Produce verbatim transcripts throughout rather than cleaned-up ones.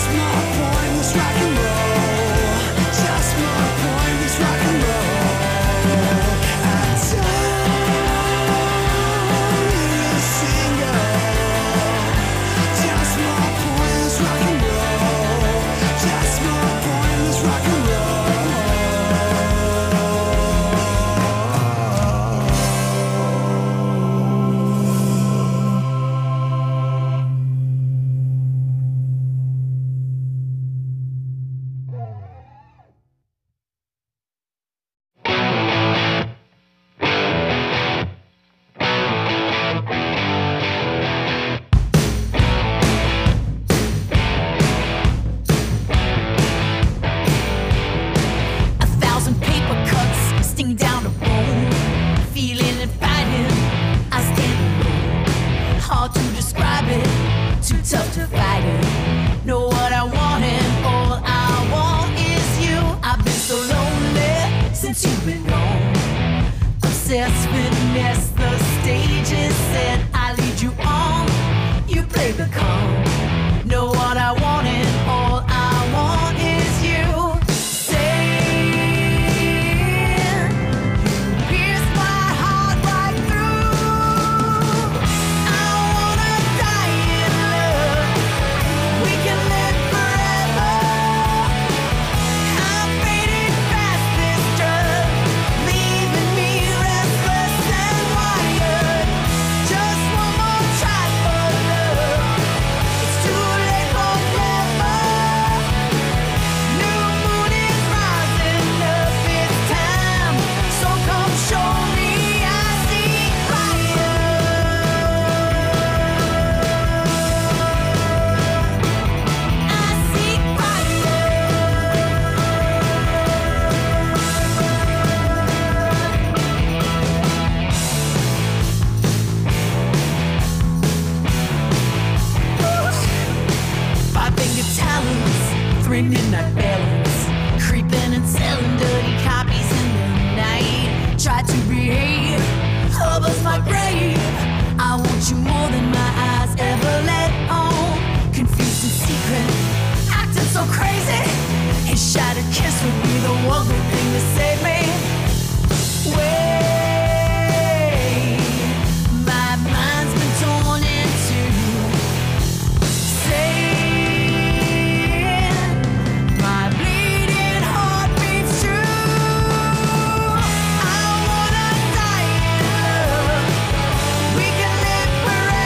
We can live forever.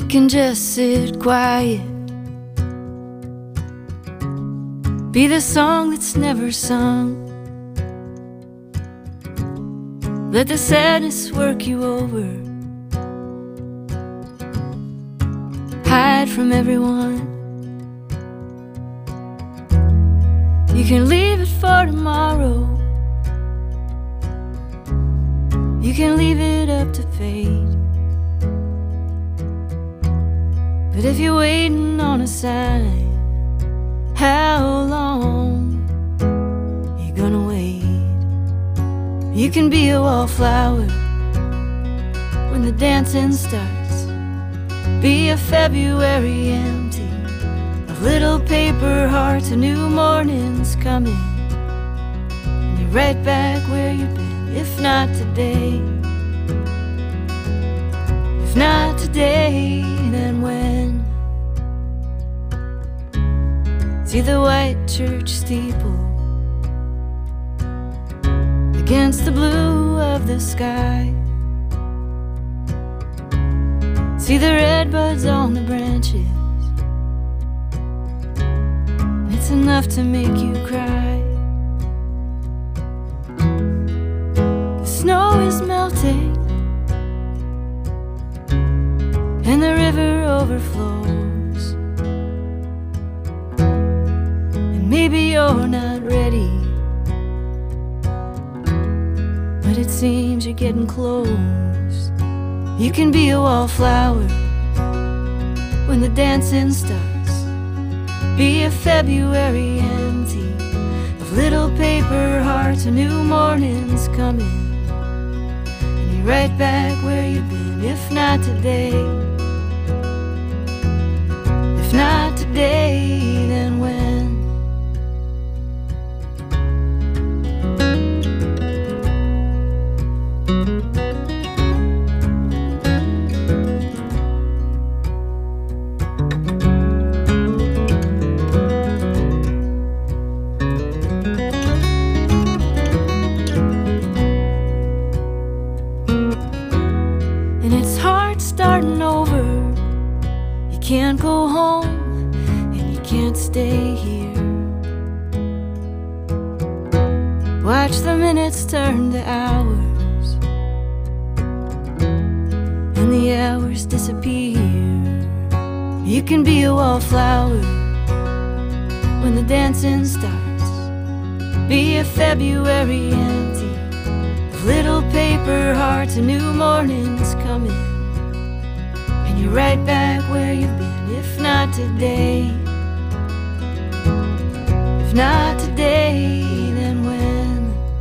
can just sit quiet, be the song that's never sung. Let the sadness work you over, hide from everyone. You can leave it for tomorrow, you can leave it up to fate. But if you're waiting on a sign, how long you gonna wait? You can be a wallflower when the dancing starts, be a February empty of little paper hearts. A new morning's coming, and you're right back where you've been. If not today, if not today, then when? See the white church steeple against the blue of the sky. See the red buds on the branches, it's enough to make you cry. The snow is melting and the river overflows, and maybe you're not ready, but it seems you're getting close. You can be a wallflower when the dancing starts, be a February empty of little paper hearts. A new morning's coming, and you're right back where you've been. If not today, if not today, then when? And it's hard starting over. You can't go home and you can't stay here. Watch the minutes turn to hours, and the hours disappear. You can be a wallflower when the dancing starts, be a February empty of little paper hearts. A new morning's coming, and you're right back where you've been. If not today, if not today, then when?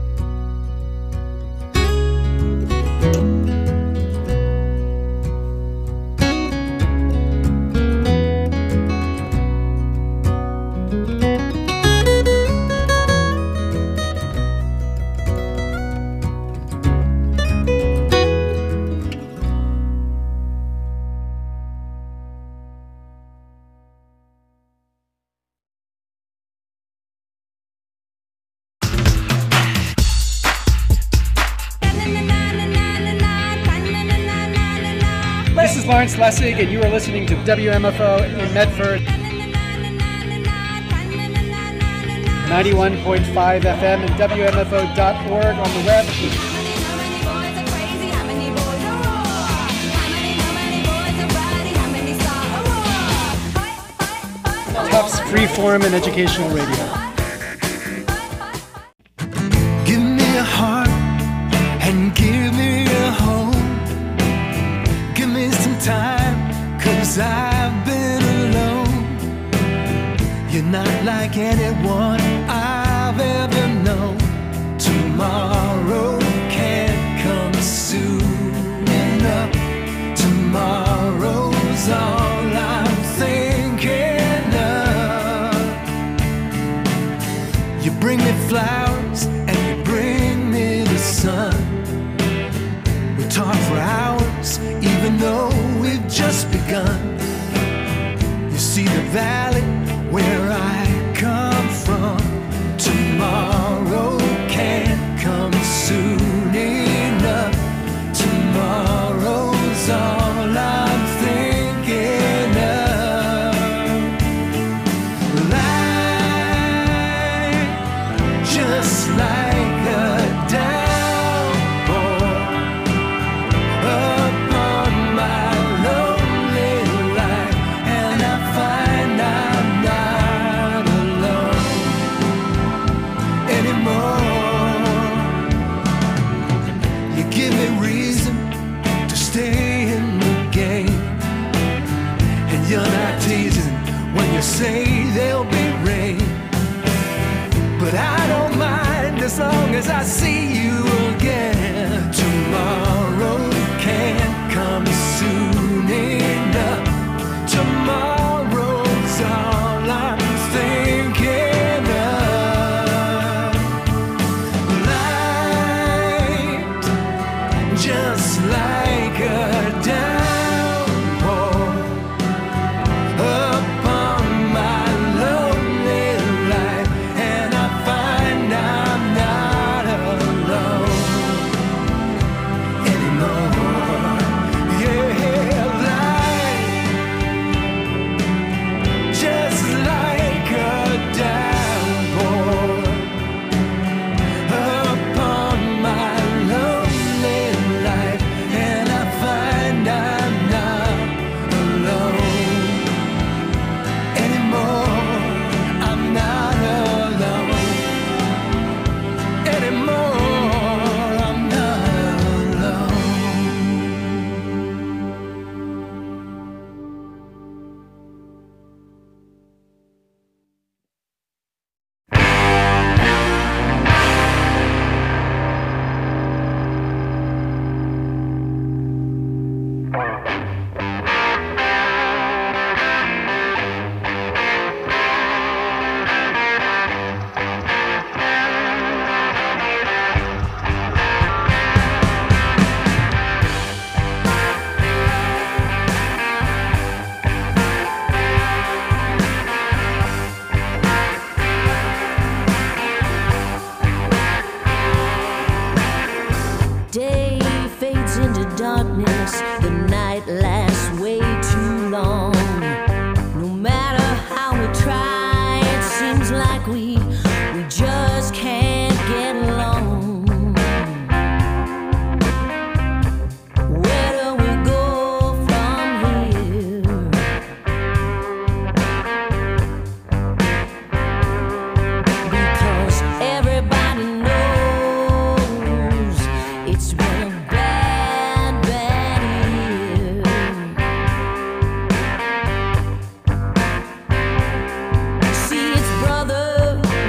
This is Lawrence Lessig, and you are listening to W M F O in Medford, ninety-one point five F M and W M F O dot org on the web. Tufts Freeform and Educational Radio. Give me a heart and give me a home. Give me some time, cause I've been alone. You're not like anyone I've ever known. Tomorrow can't come soon enough. Tomorrow's all I'm thinking of. You bring me flowers and you bring me the sun. We talk for hours, even though we've just begun. You see the valley where I come from. Tomorrow can't come soon enough. Tomorrow's all I'm thinking say there'll be rain, but I don't mind as long as I see you again. Tomorrow can't come soon enough. Tomorrow's all I'm thinking of. Light, just like a downpour upon my lonely life, and I find I'm not alone anymore. Yeah, light, just like a downpour upon my lonely life, and I find I'm not alone anymore. I'm not alone anymore. I'm not alone. Day fades into darkness, the night lasts way too long. No matter how we try, it seems like we we just can't get along. Where do we go from here? Because everybody knows it's been a bad, bad year. See, it's brother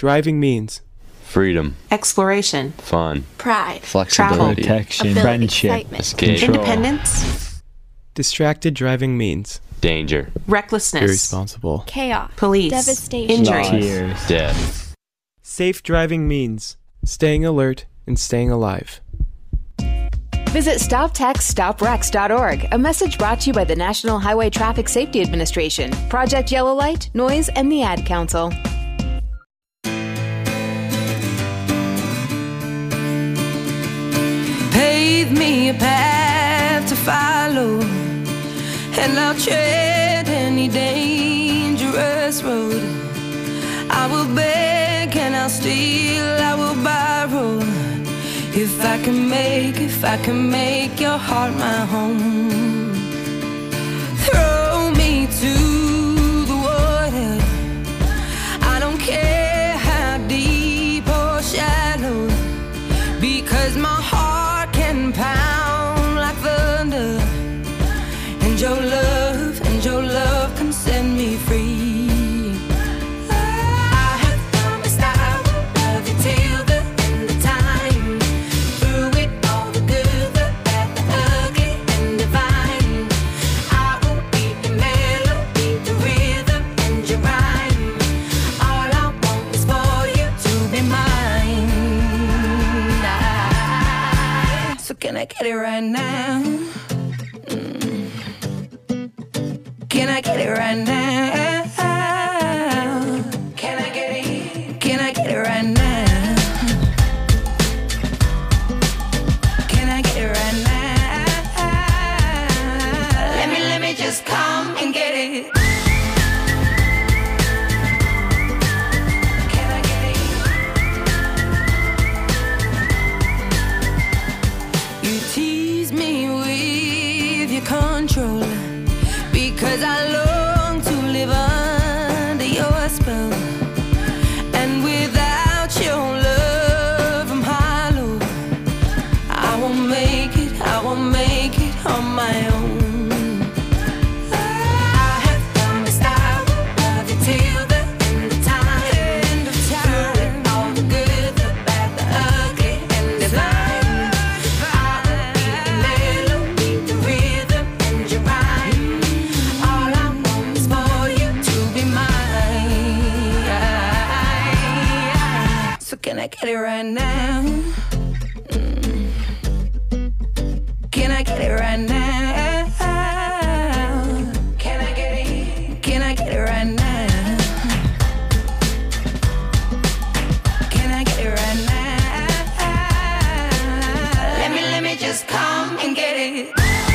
driving means. Freedom, exploration, fun, pride, flexibility, protection, ability, friendship, excitement, escape, independence, Distracted driving means. danger, recklessness, Irresponsible. chaos, police, devastation, injury, tears, death. Safe driving means staying alert and staying alive. Visit stop text stop wrecks dot org, a message brought to you by the National Highway Traffic Safety Administration, Project Yellow Light, Noise, and the Ad Council. Pave me a path to follow, and I'll tread any dangerous road. I will beg and I'll steal, I will borrow. If I can make, if I can make your heart my home. Throw me to the water, I don't care how deep or shallow, because my heart can pound like thunder, and your love, and your love can set me free. Can I get it right now? Mm. Can I get it right now? Can I get it? Can I get it right now? Can I get it right now? Let me, let me just come and get it. Control, because I long to live under your spell, and without your love I'm hollow. I won't make it, I won't make it on my own. I have promised I will love you till the end of time, end of time. Through all the good, the bad, the ugly, and the blind. Can I get it right now? Mm. Can I get it right now? Can I get it? Can I get it right now? Can I get it right now? Let me, let me just come and get it.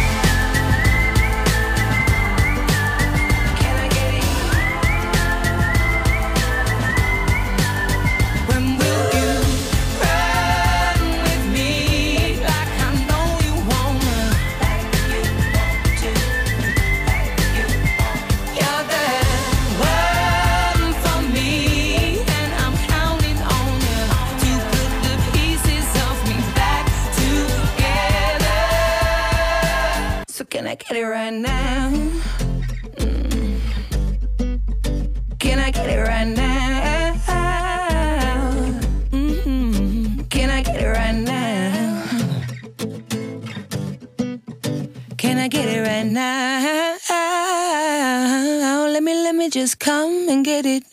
Can I get it right now? Mm. Can I get it right now? Mm-hmm. Can I get it right now? Can I get it right now? Let me, let me just come and get it.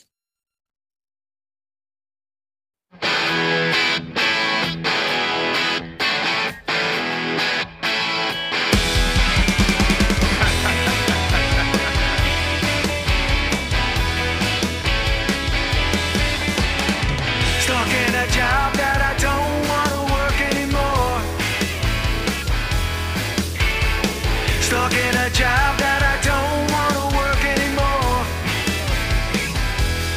Job that I don't want to work anymore. Stuck in a job that I don't want to work anymore.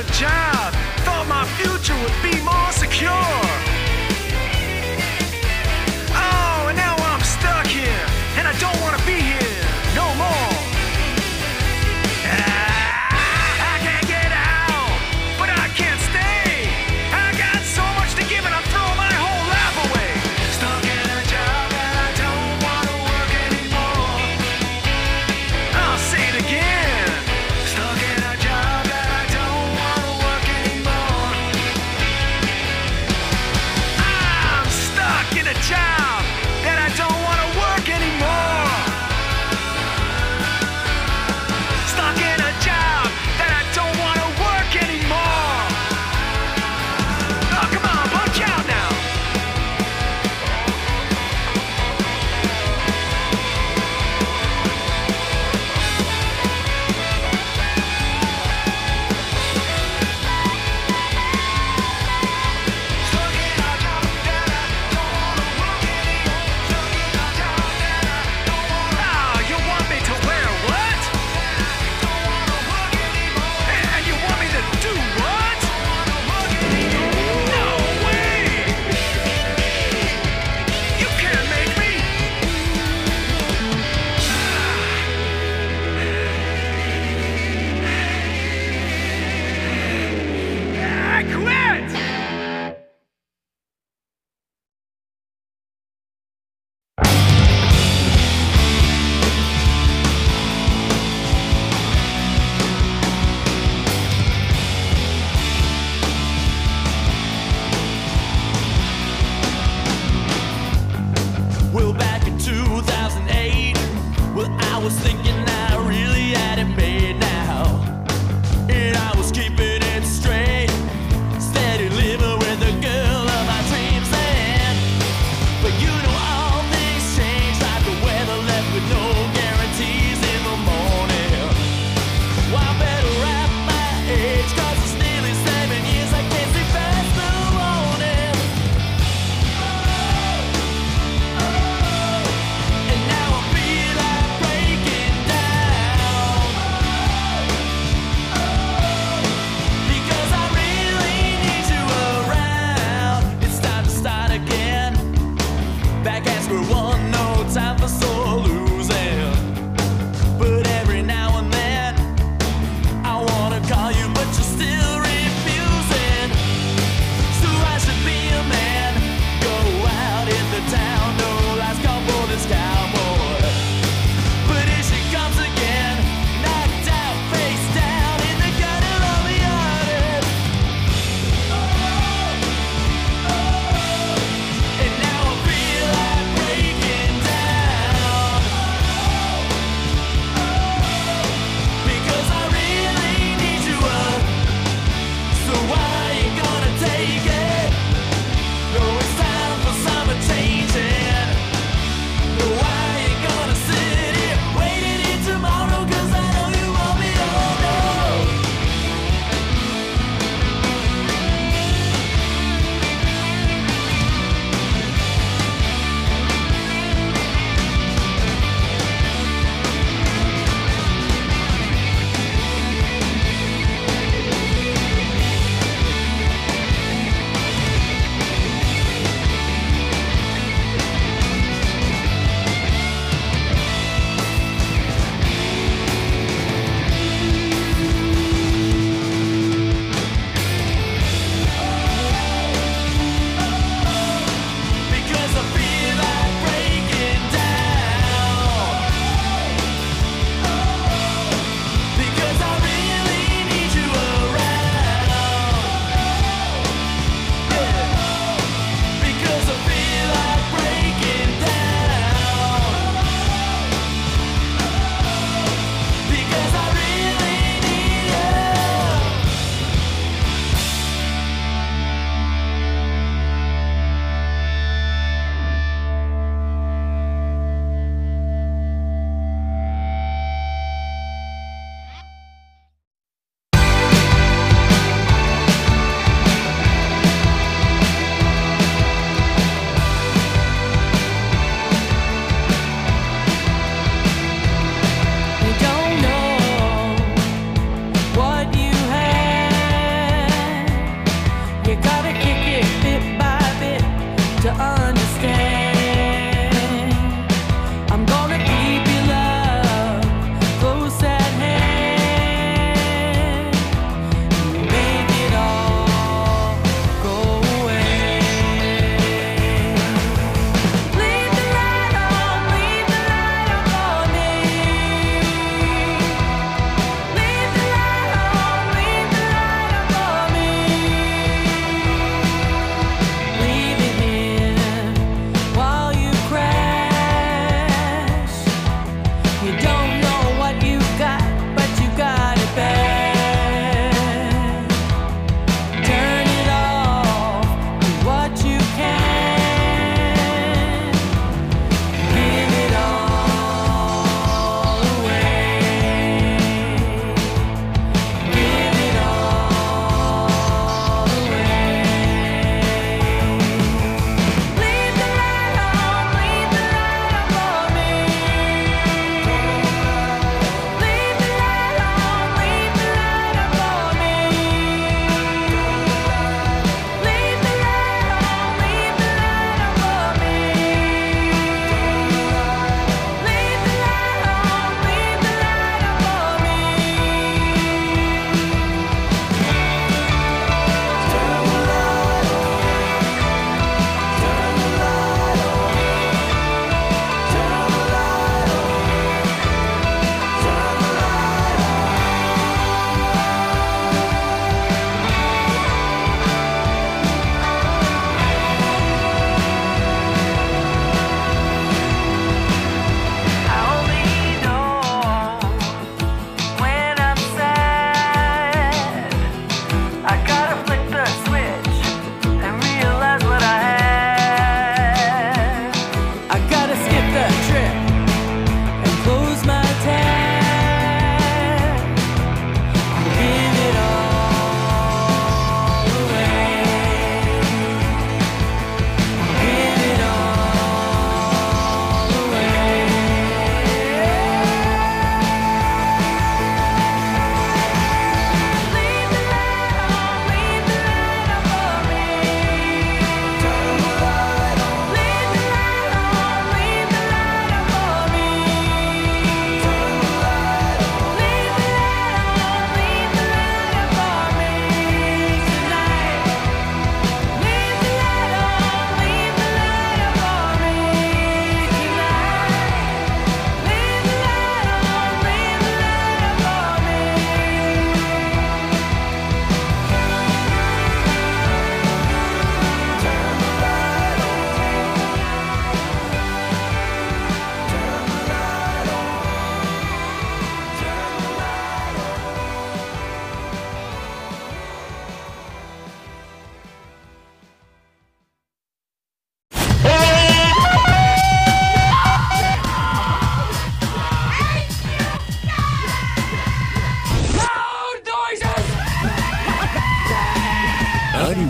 good job. Thought my future would be more secure. Oh, and now I'm stuck here, and I don't want to be here no more. Ah, I can't get out, but I can't stay. I got so much to give, and I throw my whole life away. Stuck in a job that I don't want to work anymore. I'll say it again. Stuck in a job that I don't want to work anymore.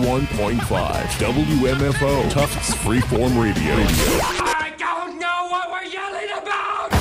ninety-one point five W M F O, Tufts Freeform Radio. I don't know what we're yelling about!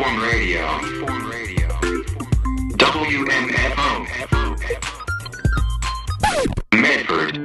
Freeform Radio. Freeform Radio. W M F O. Medford.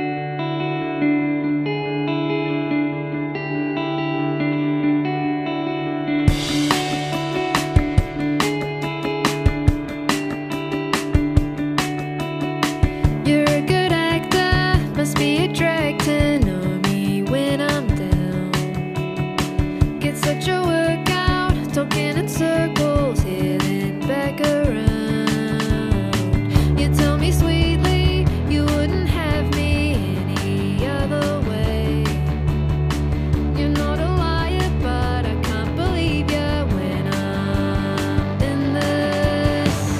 You're a good actor, must be a drag to know me when I'm down. Get such a workout, talking in circles, heading back around. You tell me sweetly you wouldn't have me any other way. You're not a liar, but I can't believe you when I'm in this.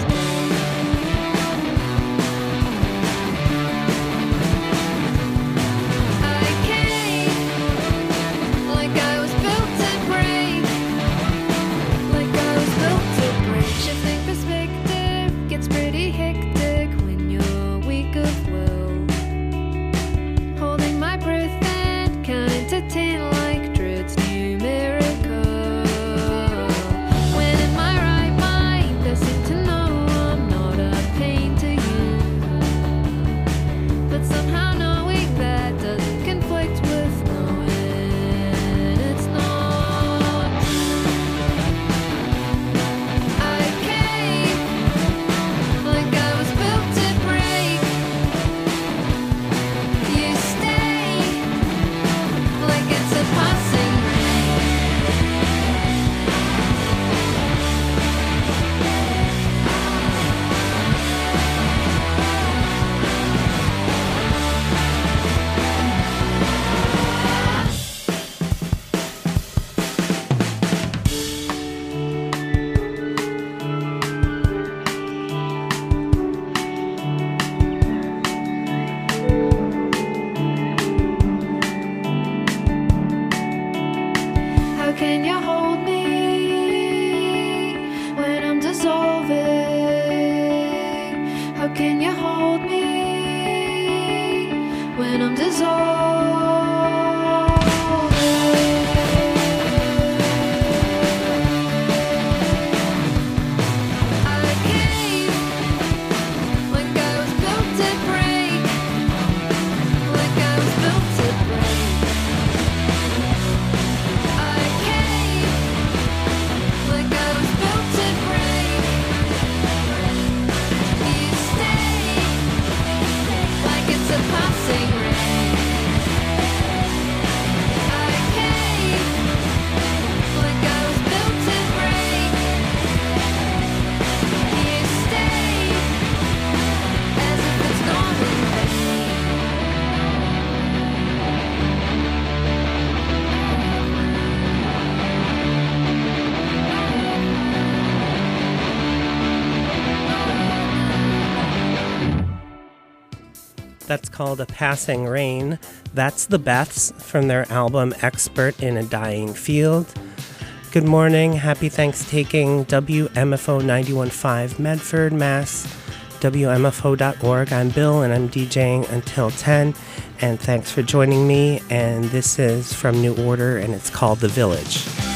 I came like I was built to break, like I was built to break. Shifting perspective gets pretty hectic when you're weak of will. Holding my breath and counting to ten like dread's numerical. When in my right mind, I seem to know I'm not a pain to you. But somehow knowing that doesn't conflict with knowing it's not. I came like I was built to break. You stay like it's a passing rain. How can you hold me when I'm dissolving? How can you hold me when I'm dissolving? I came like I was built to break, like I was built to break. I came like I was built to break. You stay like it's a passing rain. I came like I was built to break. You stay as if it's gone in vain. That's called A Passing Rain. That's the Beths from their album Expert in a Dying Field. Good morning, happy Thanksgiving, W M F O ninety-one point five Medford, Mass, W M F O dot org. I'm Bill and I'm DJing until ten, and thanks for joining me. And this is from New Order and it's called The Village.